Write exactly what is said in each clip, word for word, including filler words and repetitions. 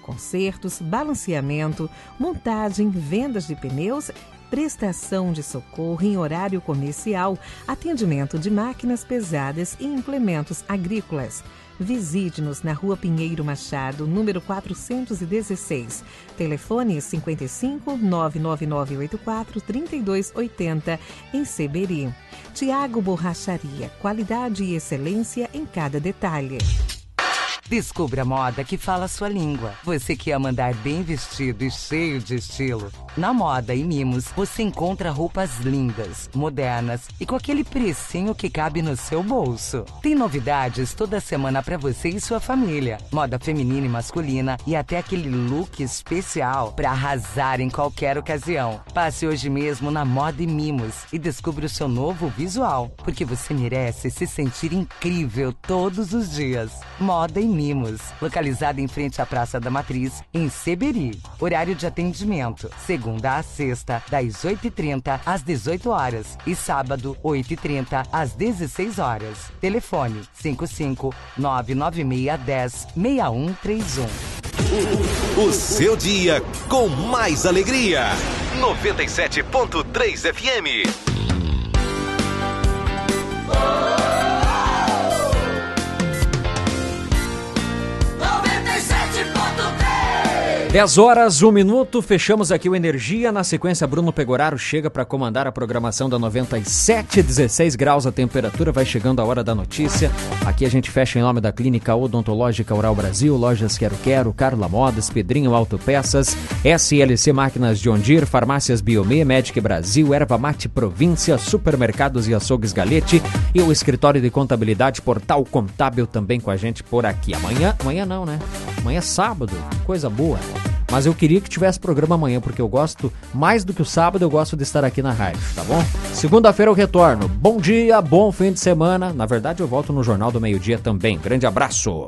consertos, balanceamento, montagem, vendas de pneus, prestação de socorro em horário comercial, atendimento de máquinas pesadas e implementos agrícolas. Visite-nos na Rua Pinheiro Machado, número quatrocentos e dezesseis. Telefone cinquenta e cinco, nove nove nove oito quatro, trinta e dois oitenta, em Seberi. Tiago Borracharia, qualidade e excelência em cada detalhe. Descubra a moda que fala a sua língua. Você que ama andar bem vestido e cheio de estilo. Na Moda e Mimos, você encontra roupas lindas, modernas e com aquele precinho que cabe no seu bolso. Tem novidades toda semana para você e sua família. Moda feminina e masculina e até aquele look especial para arrasar em qualquer ocasião. Passe hoje mesmo na Moda e Mimos e descubra o seu novo visual, porque você merece se sentir incrível todos os dias. Moda e Mimos, localizada em frente à Praça da Matriz, em Seberi. Horário de atendimento, segunda a sexta, das oito e trinta às dezoito horas e sábado, oito e trinta às dezesseis horas. Telefone cinco cinco, nove nove seis, dez, seis um três um. O seu dia com mais alegria. noventa e sete ponto três F M. dez horas, um minuto, fechamos aqui o Energia. Na sequência, Bruno Pegoraro chega para comandar a programação da noventa e sete, dezesseis graus a temperatura, vai chegando a hora da notícia. Aqui a gente fecha em nome da Clínica Odontológica Oral Brasil, Lojas Quero Quero, Carla Modas, Pedrinho Autopeças, S L C Máquinas John Deere, Farmácias Biomê, Medic Brasil, Erva Mate Província, Supermercados e Açougues Galete e o Escritório de Contabilidade Portal Contábil também com a gente por aqui. Amanhã, amanhã não, né? Amanhã é sábado, coisa boa. Mas eu queria que tivesse programa amanhã, porque eu gosto, mais do que o sábado, eu gosto de estar aqui na rádio, tá bom? Segunda-feira eu retorno. Bom dia, bom fim de semana. Na verdade, eu volto no Jornal do Meio-Dia também. Grande abraço.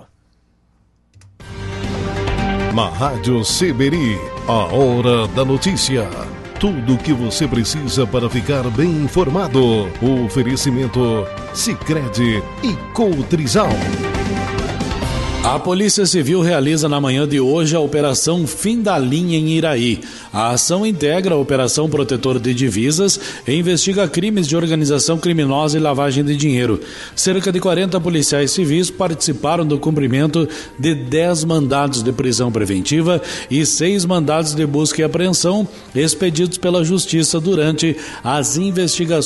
Na Rádio Seberi, a hora da notícia. Tudo o que você precisa para ficar bem informado. O oferecimento Sicredi e Cotrizal. A Polícia Civil realiza na manhã de hoje a Operação Fim da Linha em Iraí. A ação integra a Operação Protetor de Divisas e investiga crimes de organização criminosa e lavagem de dinheiro. Cerca de quarenta policiais civis participaram do cumprimento de dez mandados de prisão preventiva e seis mandados de busca e apreensão expedidos pela Justiça durante as investigações